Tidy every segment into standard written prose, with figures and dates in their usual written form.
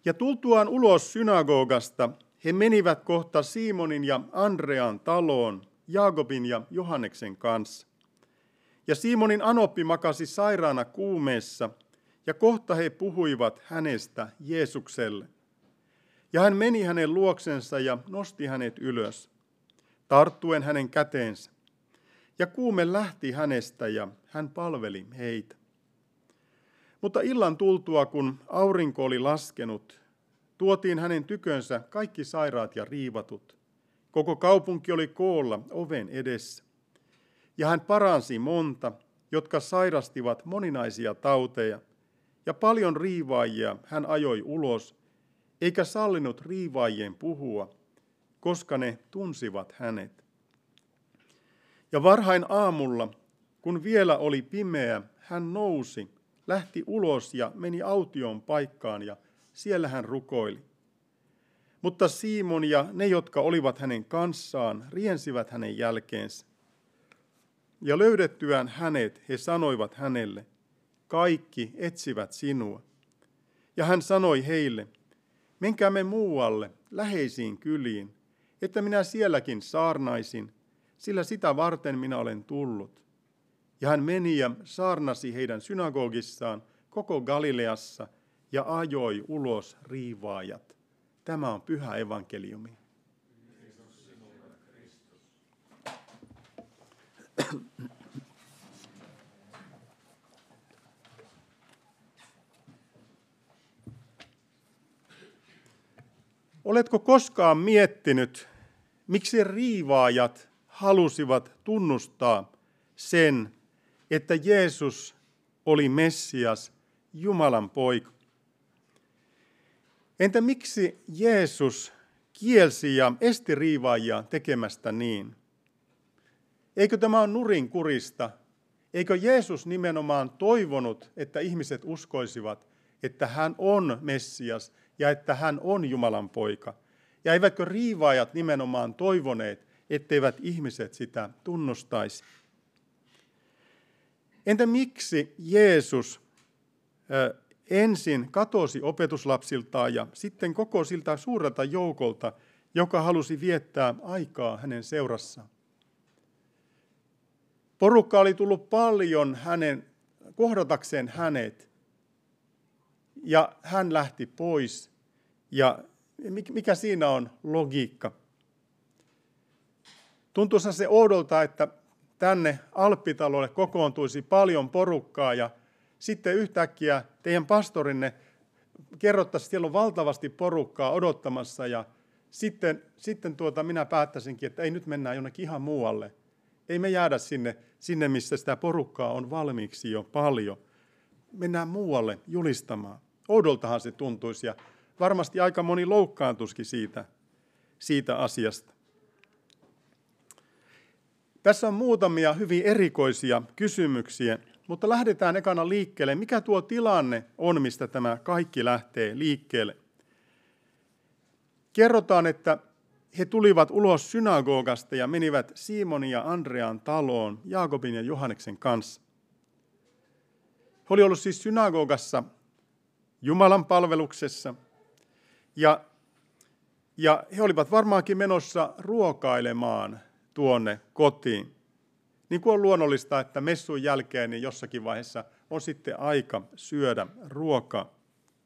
Ja tultuaan ulos synagogasta, he menivät kohta Simonin ja Andrean taloon, Jaakobin ja Johanneksen kanssa. Ja Simonin anoppi makasi sairaana kuumeessa, ja kohta he puhuivat hänestä Jeesukselle. Ja hän meni hänen luoksensa ja nosti hänet ylös, tarttuen hänen käteensä. Ja kuume lähti hänestä ja hän palveli heitä. Mutta illan tultua, kun aurinko oli laskenut, tuotiin hänen tykönsä kaikki sairaat ja riivatut. Koko kaupunki oli koolla oven edessä. Ja hän paransi monta, jotka sairastivat moninaisia tauteja, ja paljon riivaajia hän ajoi ulos, eikä sallinut riivaajien puhua, koska ne tunsivat hänet. Ja varhain aamulla, kun vielä oli pimeä, hän nousi, lähti ulos ja meni autioon paikkaan, ja siellä hän rukoili. Mutta Simon ja ne, jotka olivat hänen kanssaan, riensivät hänen jälkeensä. Ja löydettyään hänet, he sanoivat hänelle, kaikki etsivät sinua. Ja hän sanoi heille, menkäämme muualle, läheisiin kyliin, että minä sielläkin saarnaisin, sillä sitä varten minä olen tullut. Ja hän meni ja saarnasi heidän synagogissaan koko Galileassa ja ajoi ulos riivaajat. Tämä on pyhä evankeliumi. Oletko koskaan miettinyt, miksi riivaajat halusivat tunnustaa sen, että Jeesus oli Messias, Jumalan poika? Entä miksi Jeesus kielsi ja esti riivaajia tekemästä niin? Eikö tämä ole nurinkurista? Eikö Jeesus nimenomaan toivonut, että ihmiset uskoisivat, että hän on Messias ja että hän on Jumalan poika? Ja eivätkö riivaajat nimenomaan toivoneet, etteivät ihmiset sitä tunnustaisi? Entä miksi Jeesus ensin katosi opetuslapsiltaan ja sitten koko siltä suurelta joukolta, joka halusi viettää aikaa hänen seurassaan? Porukka oli tullut paljon kohdatakseen hänet, ja hän lähti pois. Ja mikä siinä on logiikka? Tuntuisi se oudolta, että tänne Alppitalolle kokoontuisi paljon porukkaa, ja sitten yhtäkkiä teidän pastorinne kerrottaisi, että siellä on valtavasti porukkaa odottamassa, ja sitten minä päättäisinkin, että ei, nyt mennään jonnekin ihan muualle. Ei me jäädä sinne, missä sitä porukkaa on valmiiksi jo paljon. Mennään muualle julistamaan. Oudoltahan se tuntuisi, ja varmasti aika moni loukkaantuisikin siitä asiasta. Tässä on muutamia hyvin erikoisia kysymyksiä, mutta lähdetään ekana liikkeelle. Mikä tuo tilanne on, mistä tämä kaikki lähtee liikkeelle? Kerrotaan, että he tulivat ulos synagogasta ja menivät Simonin ja Andrean taloon Jaakobin ja Johanneksen kanssa. He olivat olleet siis synagogassa Jumalan palveluksessa ja he olivat varmaankin menossa ruokailemaan tuonne kotiin. Niin kuin on luonnollista, että messun jälkeen niin jossakin vaiheessa on sitten aika syödä ruokaa.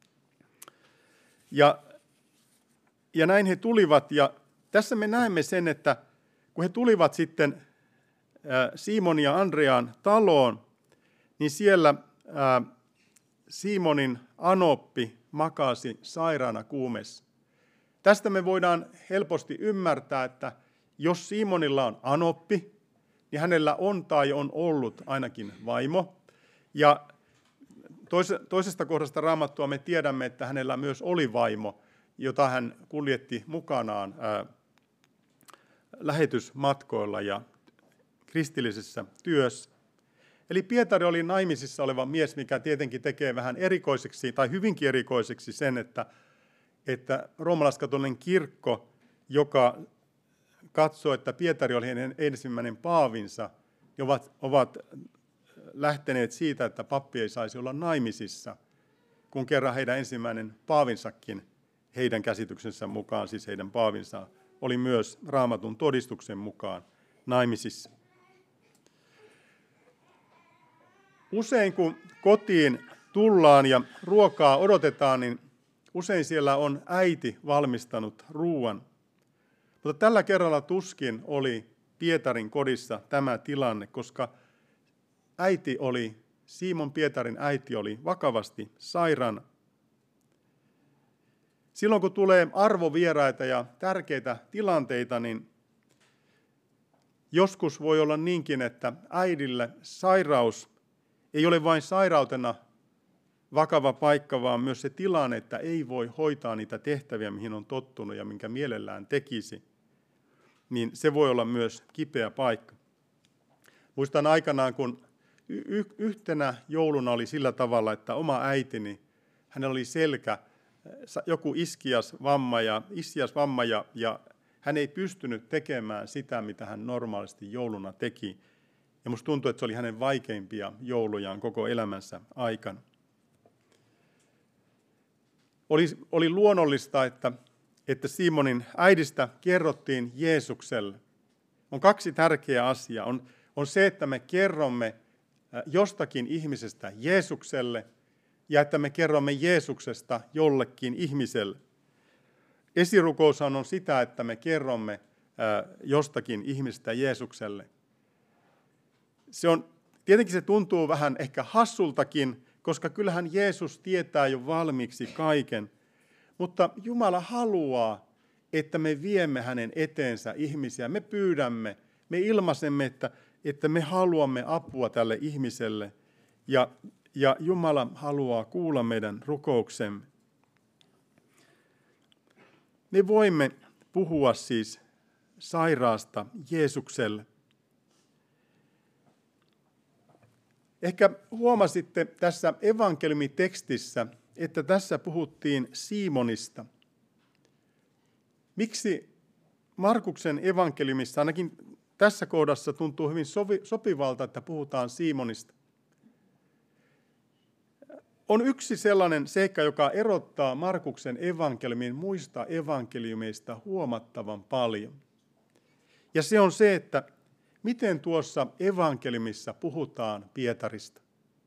Ja näin he tulivat, ja tässä me näemme sen, että kun he tulivat sitten Simonin ja Andrean taloon, niin siellä Simonin anoppi makasi sairaana kuumeessa. Tästä me voidaan helposti ymmärtää, että jos Simonilla on anoppi, niin hänellä on tai on ollut ainakin vaimo. Ja toisesta kohdasta Raamattua me tiedämme, että hänellä myös oli vaimo, jota hän kuljetti mukanaan lähetysmatkoilla ja kristillisessä työssä. Eli Pietari oli naimisissa oleva mies, mikä tietenkin tekee vähän erikoiseksi tai hyvinkin erikoiseksi sen, että roomalaiskatolinen kirkko, joka katsoo, että Pietari oli hänen ensimmäinen paavinsa, ovat lähteneet siitä, että pappi ei saisi olla naimisissa kun kerran heidän ensimmäinen paavinsakin, heidän käsityksensä mukaan, siis heidän paavinsa, oli myös Raamatun todistuksen mukaan naimisissa. Usein kun kotiin tullaan ja ruokaa odotetaan, niin usein siellä on äiti valmistanut ruuan. Mutta tällä kerralla tuskin oli Pietarin kodissa tämä tilanne, koska Simon Pietarin äiti oli vakavasti sairaana. Silloin kun tulee arvovieraita ja tärkeitä tilanteita, niin joskus voi olla niinkin, että äidille sairaus ei ole vain sairautena vakava paikka, vaan myös se tilanne, että ei voi hoitaa niitä tehtäviä, mihin on tottunut ja minkä mielellään tekisi, niin se voi olla myös kipeä paikka. Muistan aikanaan, kun yhtenä jouluna oli sillä tavalla, että oma äitini, hänellä oli joku iskiasvamma ja hän ei pystynyt tekemään sitä, mitä hän normaalisti jouluna teki. Ja musta tuntui, että se oli hänen vaikeimpia joulujaan koko elämänsä aikana. Oli luonnollista, että Simonin äidistä kerrottiin Jeesukselle. On kaksi tärkeää asiaa. On se, että me kerromme jostakin ihmisestä Jeesukselle ja että me kerromme Jeesuksesta jollekin ihmiselle. Esirukoushan on sitä, että me kerromme jostakin ihmisestä Jeesukselle. Tietenkin se tuntuu vähän ehkä hassultakin, koska kyllähän Jeesus tietää jo valmiiksi kaiken. Mutta Jumala haluaa, että me viemme hänen eteensä ihmisiä. Me pyydämme, me ilmaisemme, että me haluamme apua tälle ihmiselle. Ja Jumala haluaa kuulla meidän rukouksemme. Me voimme puhua siis sairaasta Jeesukselle. Ehkä huomasitte tässä evankeliumitekstissä, että tässä puhuttiin Simonista. Miksi Markuksen evankeliumissa, ainakin tässä kohdassa tuntuu hyvin sopivalta, että puhutaan Simonista? On yksi sellainen seikka, joka erottaa Markuksen evankeliumin muista evankeliumeista huomattavan paljon. Ja se on se, että miten tuossa evankeliumissa puhutaan Pietarista.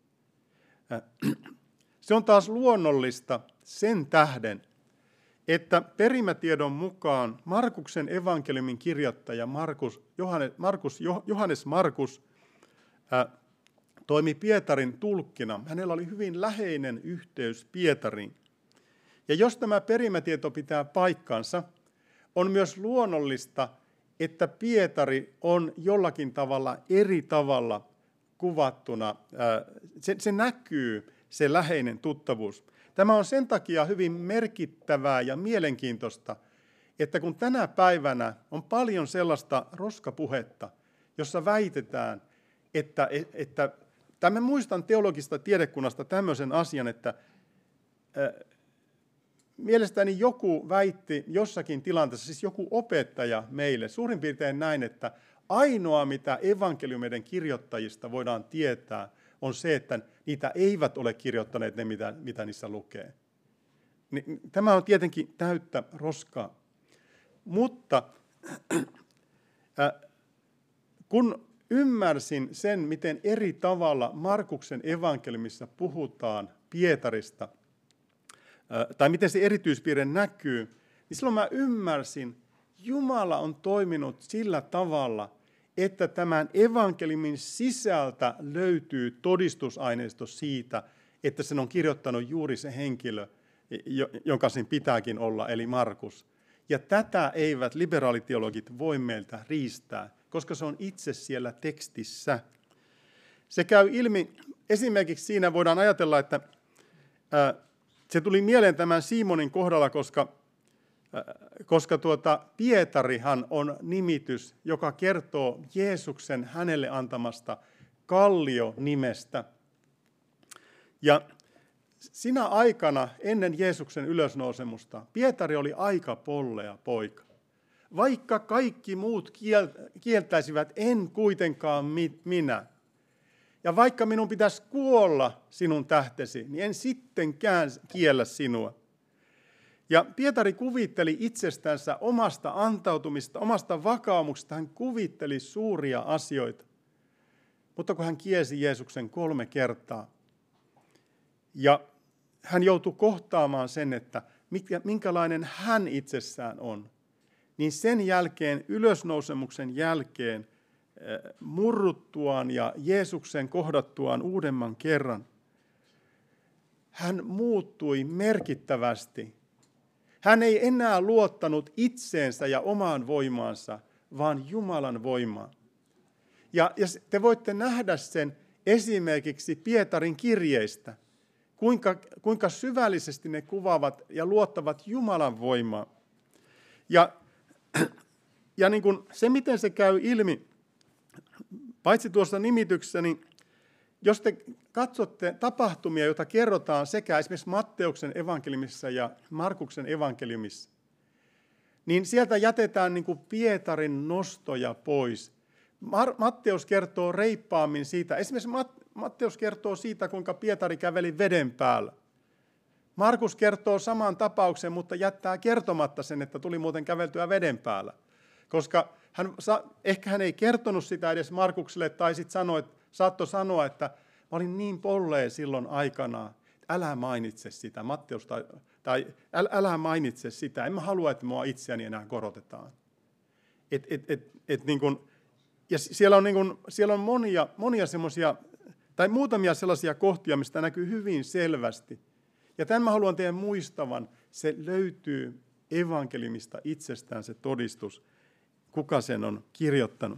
Se on taas luonnollista sen tähden, että perimätiedon mukaan Markuksen evankeliumin kirjoittaja Johannes Markus toimi Pietarin tulkkina. Hänellä oli hyvin läheinen yhteys Pietariin. Ja jos tämä perimätieto pitää paikkansa, on myös luonnollista, että Pietari on jollakin tavalla eri tavalla kuvattuna. Se näkyy, se läheinen tuttavuus. Tämä on sen takia hyvin merkittävää ja mielenkiintoista, että kun tänä päivänä on paljon sellaista roskapuhetta, jossa väitetään, että mä muistan teologista tiedekunnasta tämmöisen asian, että mielestäni joku väitti jossakin tilanteessa, siis joku opettaja meille, suurin piirtein näin, että ainoa mitä evankeliumeiden kirjoittajista voidaan tietää, on se, että niitä eivät ole kirjoittaneet ne, mitä niissä lukee. Tämä on tietenkin täyttä roskaa. Mutta kun ymmärsin sen, miten eri tavalla Markuksen evankeliumissa puhutaan Pietarista, tai miten se erityispiirre näkyy, niin silloin mä ymmärsin, Jumala on toiminut sillä tavalla, että tämän evankeliumin sisältä löytyy todistusaineisto siitä, että sen on kirjoittanut juuri se henkilö, jonka sen pitääkin olla, eli Markus. Ja tätä eivät liberaaliteologit voi meiltä riistää, koska se on itse siellä tekstissä. Se käy ilmi, esimerkiksi siinä voidaan ajatella, että se tuli mieleen tämän Simonin kohdalla, koska Pietarihan on nimitys, joka kertoo Jeesuksen hänelle antamasta Kallio-nimestä. Ja sinä aikana ennen Jeesuksen ylösnousemusta Pietari oli aika pollea poika. Vaikka kaikki muut kieltäisivät, en kuitenkaan minä. Ja vaikka minun pitäisi kuolla sinun tähtesi, niin en sittenkään kiellä sinua. Ja Pietari kuvitteli itsestänsä omasta antautumista, omasta vakaumuksesta. Hän kuvitteli suuria asioita. Mutta kun hän kiesi Jeesuksen 3 kertaa, ja hän joutui kohtaamaan sen, että minkälainen hän itsessään on, niin sen jälkeen, ylösnousemuksen jälkeen, murruttuaan ja Jeesuksen kohdattuaan uudemman kerran, hän muuttui merkittävästi. Hän ei enää luottanut itseensä ja omaan voimaansa, vaan Jumalan voimaan. Ja te voitte nähdä sen esimerkiksi Pietarin kirjeistä, kuinka syvällisesti ne kuvaavat ja luottavat Jumalan voimaa. Ja niin kuin se, miten se käy ilmi, paitsi tuossa nimityksessä, niin jos te katsotte tapahtumia, joita kerrotaan sekä esimerkiksi Matteuksen evankeliumissa ja Markuksen evankeliumissa, niin sieltä jätetään niin kuin Pietarin nostoja pois. Matteus kertoo reippaammin siitä. Esimerkiksi Matteus kertoo siitä, kuinka Pietari käveli veden päällä. Markus kertoo saman tapauksen, mutta jättää kertomatta sen, että tuli muuten käveltyä veden päällä. Koska ehkä hän ei kertonut sitä edes Markukselle, tai sitten saattoi sanoa, että mä olin niin polleen silloin aikanaan, älä mainitse sitä, Matteus, tai älä mainitse sitä, en mä halua, että mua itseäni enää korotetaan. Niin kun, ja siellä on monia semmoisia, tai muutamia sellaisia kohtia, mistä näkyy hyvin selvästi. Ja tämän mä haluan teidän muistavan, se löytyy evankeliumista itsestään se todistus, kuka sen on kirjoittanut.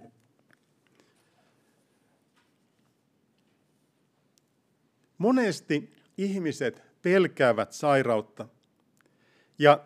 Monesti ihmiset pelkäävät sairautta. Ja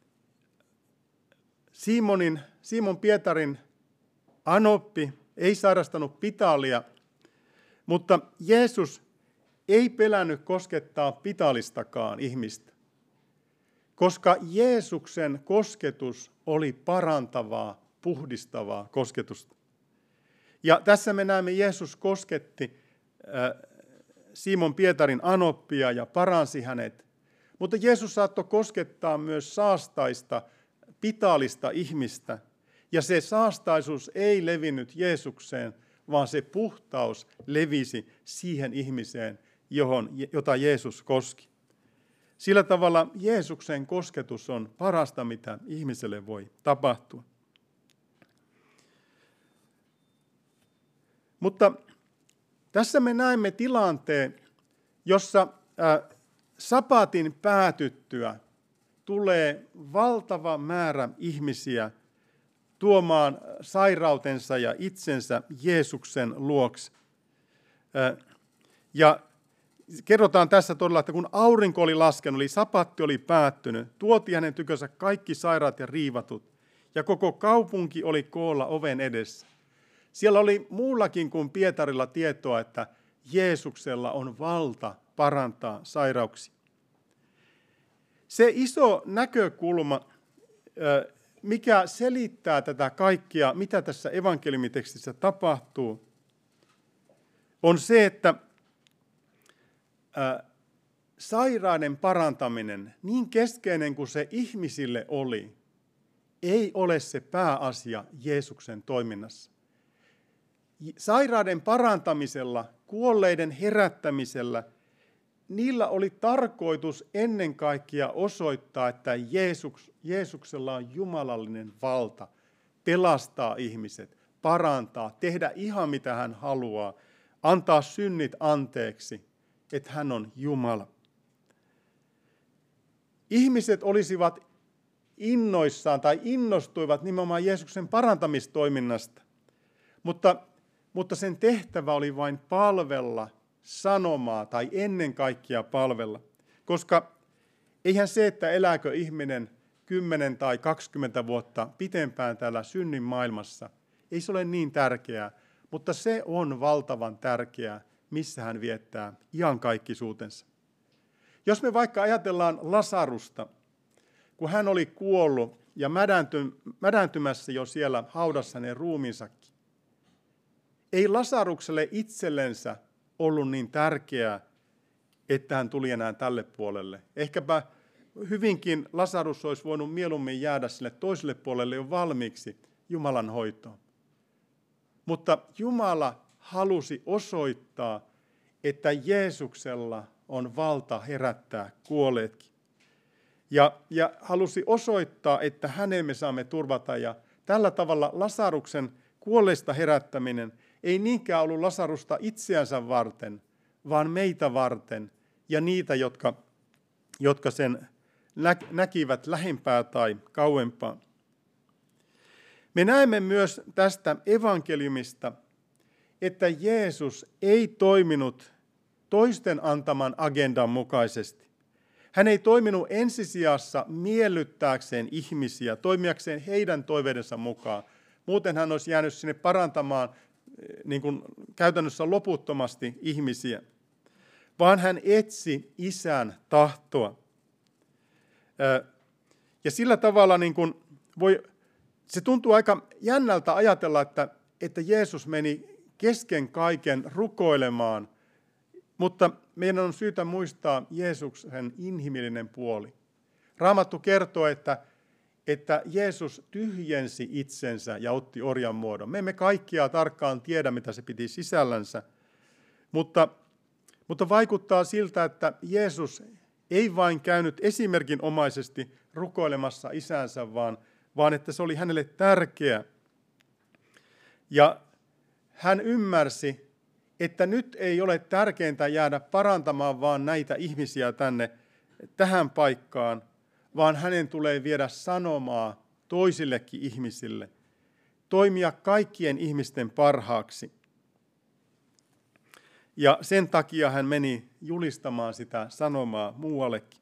Simon Pietarin anoppi ei sairastanut pitalia, mutta Jeesus ei pelännyt koskettaa pitalistakaan ihmistä, koska Jeesuksen kosketus oli parantavaa, puhdistavaa kosketusta. Ja tässä me näemme, Jeesus kosketti Simon Pietarin anoppia ja paransi hänet. Mutta Jeesus saattoi koskettaa myös saastaista, pitalista ihmistä. Ja se saastaisuus ei levinnyt Jeesukseen, vaan se puhtaus levisi siihen ihmiseen, jota Jeesus koski. Sillä tavalla Jeesuksen kosketus on parasta, mitä ihmiselle voi tapahtua. Mutta tässä me näemme tilanteen, jossa sapatin päätyttyä tulee valtava määrä ihmisiä tuomaan sairautensa ja itsensä Jeesuksen luokse. Ja kerrotaan tässä todella, että kun aurinko oli laskenut, eli sapatti oli päättynyt, tuotiin hänen tykönsä kaikki sairaat ja riivatut, ja koko kaupunki oli koolla oven edessä. Siellä oli muullakin kuin Pietarilla tietoa, että Jeesuksella on valta parantaa sairauksia. Se iso näkökulma, mikä selittää tätä kaikkea, mitä tässä evankeliumitekstissä tapahtuu, on se, että sairaiden parantaminen, niin keskeinen kuin se ihmisille oli, ei ole se pääasia Jeesuksen toiminnassa. Sairaiden parantamisella, kuolleiden herättämisellä, niillä oli tarkoitus ennen kaikkea osoittaa, että Jeesuksella on jumalallinen valta pelastaa ihmiset, parantaa, tehdä ihan mitä hän haluaa, antaa synnit anteeksi, että hän on Jumala. Ihmiset olisivat innoissaan tai innostuivat nimenomaan Jeesuksen parantamistoiminnasta, mutta sen tehtävä oli vain palvella sanomaa tai ennen kaikkea palvella. Koska eihän se, että elääkö ihminen 10 tai 20 vuotta pitempään täällä synnin maailmassa, ei se ole niin tärkeää, mutta se on valtavan tärkeää, missä hän viettää iankaikkisuutensa. Jos me vaikka ajatellaan Lasarusta, kun hän oli kuollut ja mädäntymässä jo siellä haudassa hänen ruumiinsakin, ei Lasarukselle itsellensä ollut niin tärkeää, että hän tuli enää tälle puolelle. Ehkäpä hyvinkin Lasarus olisi voinut mieluummin jäädä sille toiselle puolelle jo valmiiksi Jumalan hoitoon. Mutta Jumala halusi osoittaa, että Jeesuksella on valta herättää kuolleetkin. Ja halusi osoittaa, että häneen me saamme turvata. Ja tällä tavalla Lasaruksen kuolleista herättäminen ei niinkään ollut Lasarusta itseänsä varten, vaan meitä varten ja niitä, jotka sen näkivät lähempää tai kauempaa. Me näemme myös tästä evankeliumista, että Jeesus ei toiminut toisten antaman agendan mukaisesti. Hän ei toiminut ensisijassa miellyttääkseen ihmisiä, toimijakseen heidän toiveidensa mukaan. Muuten hän olisi jäänyt sinne parantamaan niin kuin käytännössä loputtomasti ihmisiä, vaan hän etsi Isän tahtoa. Ja sillä tavalla niin kuin se tuntuu aika jännältä ajatella, että Jeesus meni kesken kaiken rukoilemaan, mutta meidän on syytä muistaa Jeesuksen inhimillinen puoli. Raamattu kertoo, että Jeesus tyhjensi itsensä ja otti orjan muodon. Me emme kaikkia tarkkaan tiedä, mitä se piti sisällänsä, mutta vaikuttaa siltä, että Jeesus ei vain käynyt esimerkinomaisesti rukoilemassa isänsä, vaan että se oli hänelle tärkeä. Ja hän ymmärsi, että nyt ei ole tärkeintä jäädä parantamaan vaan näitä ihmisiä tähän paikkaan, vaan hänen tulee viedä sanomaa toisillekin ihmisille, toimia kaikkien ihmisten parhaaksi. Ja sen takia hän meni julistamaan sitä sanomaa muuallekin.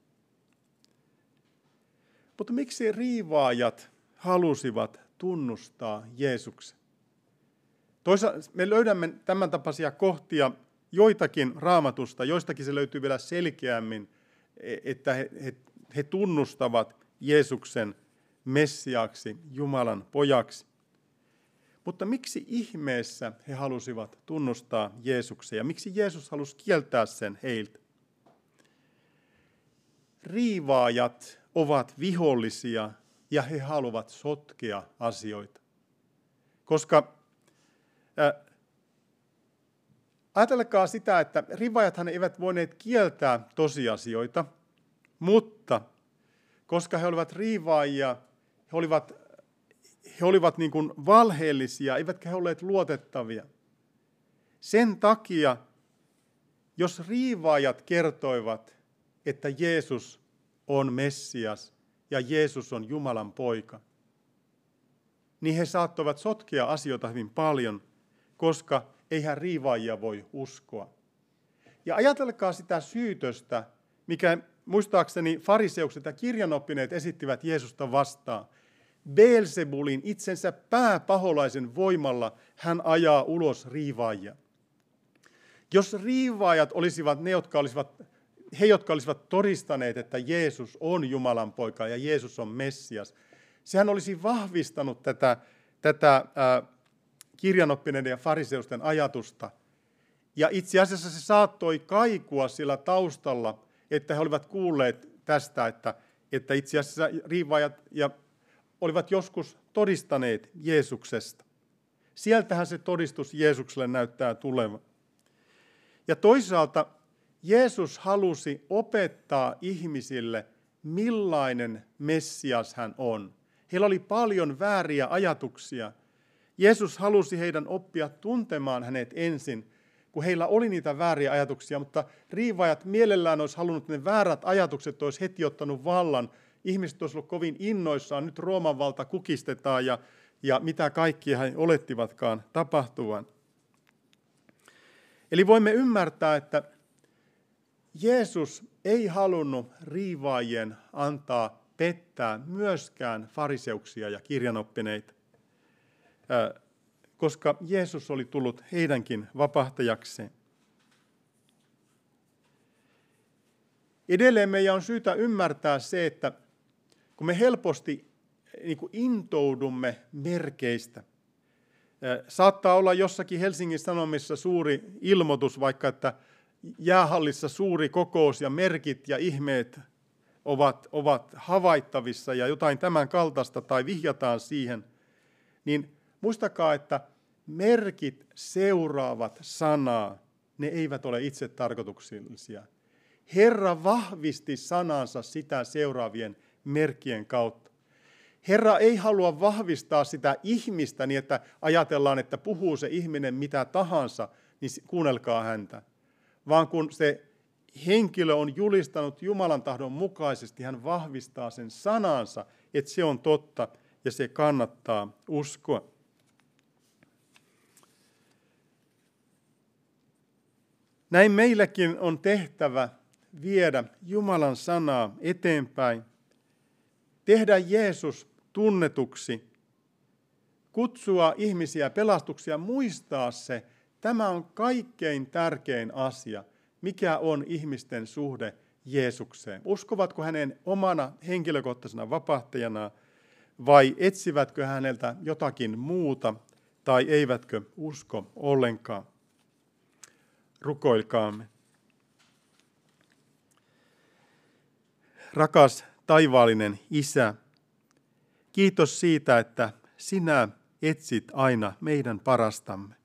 Mutta miksi riivaajat halusivat tunnustaa Jeesuksen? Toisaalta me löydämme tämän tapaisia kohtia joitakin Raamatusta, joistakin se löytyy vielä selkeämmin, että he tunnustavat Jeesuksen Messiaaksi, Jumalan pojaksi. Mutta miksi ihmeessä he halusivat tunnustaa Jeesuksen ja miksi Jeesus halusi kieltää sen heiltä? Riivaajat ovat vihollisia ja he haluavat sotkea asioita. Koska ajatelkaa sitä, että riivaajathan eivät voineet kieltää tosiasioita, mutta koska he olivat riivaajia, he olivat niin kuin valheellisia, eivätkä he olleet luotettavia. Sen takia, jos riivaajat kertoivat, että Jeesus on Messias ja Jeesus on Jumalan poika, niin he saattoivat sotkea asioita hyvin paljon, koska eihän riivaajia voi uskoa. Ja ajatelkaa sitä syytöstä, mikä muistaakseni fariseukset ja kirjanoppineet esittivät Jeesusta vastaan. Beelzebulin itsensä pääpaholaisen voimalla hän ajaa ulos riivaajia. Jos riivaajat olisivat he, jotka olisivat todistaneet, että Jeesus on Jumalan poika ja Jeesus on Messias, sehän olisi vahvistanut tätä kirjanoppineiden ja fariseusten ajatusta. Ja itse asiassa se saattoi kaikua sillä taustalla, että he olivat kuulleet tästä, että itse asiassa riivaajat olivat joskus todistaneet Jeesuksesta. Sieltähän se todistus Jeesukselle näyttää tulevan. Ja toisaalta Jeesus halusi opettaa ihmisille, millainen Messias hän on. Heillä oli paljon vääriä ajatuksia. Jeesus halusi heidän oppia tuntemaan hänet ensin, kun heillä oli niitä vääriä ajatuksia, mutta riivaajat mielellään olisi halunnut, että ne väärät ajatukset olisi heti ottanut vallan. Ihmiset olisivat olleet kovin innoissaan, nyt Rooman valta kukistetaan ja mitä kaikkia he olettivatkaan tapahtuvan. Eli voimme ymmärtää, että Jeesus ei halunnut riivaajien antaa pettää myöskään fariseuksia ja kirjanoppineita, koska Jeesus oli tullut heidänkin vapahtajakseen. Edelleen meidän on syytä ymmärtää se, että kun me helposti intoudumme merkeistä, Saattaa olla jossakin Helsingin Sanomissa suuri ilmoitus, vaikka että jäähallissa suuri kokous ja merkit ja ihmeet ovat havaittavissa ja jotain tämän kaltaista tai vihjataan siihen, niin muistakaa, että merkit seuraavat sanaa, ne eivät ole itse tarkoituksellisia. Herra vahvisti sanansa sitä seuraavien merkkien kautta. Herra ei halua vahvistaa sitä ihmistä niin, että ajatellaan, että puhuu se ihminen mitä tahansa, niin kuunnelkaa häntä. Vaan kun se henkilö on julistanut Jumalan tahdon mukaisesti, hän vahvistaa sen sanansa, että se on totta ja se kannattaa uskoa. Näin meillekin on tehtävä viedä Jumalan sanaa eteenpäin, tehdä Jeesus tunnetuksi, kutsua ihmisiä pelastuksia, muistaa se. Tämä on kaikkein tärkein asia, mikä on ihmisten suhde Jeesukseen. Uskovatko hänen omana henkilökohtaisena vapahtajana vai etsivätkö häneltä jotakin muuta tai eivätkö usko ollenkaan? Rukoilkaamme. Rakas taivaallinen Isä, kiitos siitä, että sinä etsit aina meidän parastamme.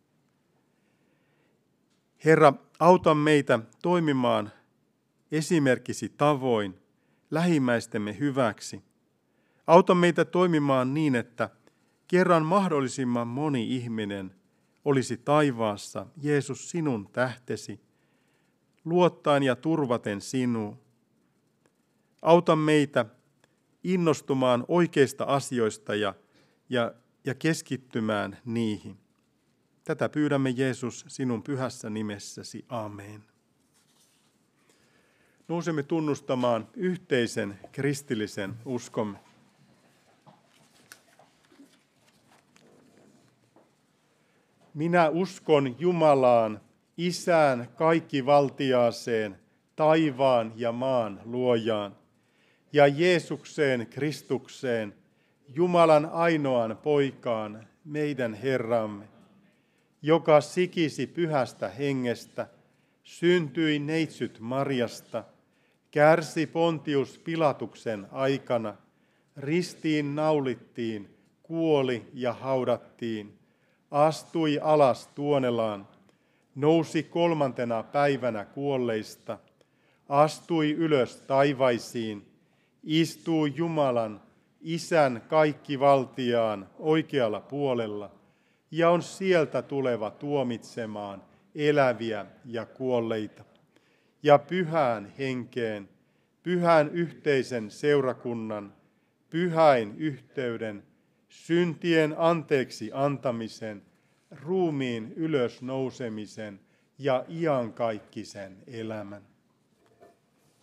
Herra, auta meitä toimimaan esimerkkisi tavoin lähimmäistemme hyväksi. Auta meitä toimimaan niin, että kerran mahdollisimman moni ihminen olisi taivaassa, Jeesus, sinun tähtesi, luottaen ja turvaten sinuun. Auta meitä innostumaan oikeista asioista ja keskittymään niihin. Tätä pyydämme, Jeesus, sinun pyhässä nimessäsi. Amen. Nousemme tunnustamaan yhteisen kristillisen uskomme. Minä uskon Jumalaan, Isään kaikkivaltiaaseen, taivaan ja maan luojaan, ja Jeesukseen Kristukseen, Jumalan ainoan poikaan, meidän Herramme, joka sikisi pyhästä hengestä, syntyi neitsyt Marjasta, kärsi Pontius Pilatuksen aikana, ristiin naulittiin, kuoli ja haudattiin, astui alas tuonelaan, nousi 3. päivänä kuolleista, astui ylös taivaisiin, istuu Jumalan, Isän kaikkivaltiaan oikealla puolella ja on sieltä tuleva tuomitsemaan eläviä ja kuolleita. Ja pyhään henkeen, pyhän yhteisen seurakunnan, pyhäin yhteyden, syntien anteeksi antamisen, ruumiin ylösnousemisen ja iankaikkisen elämän.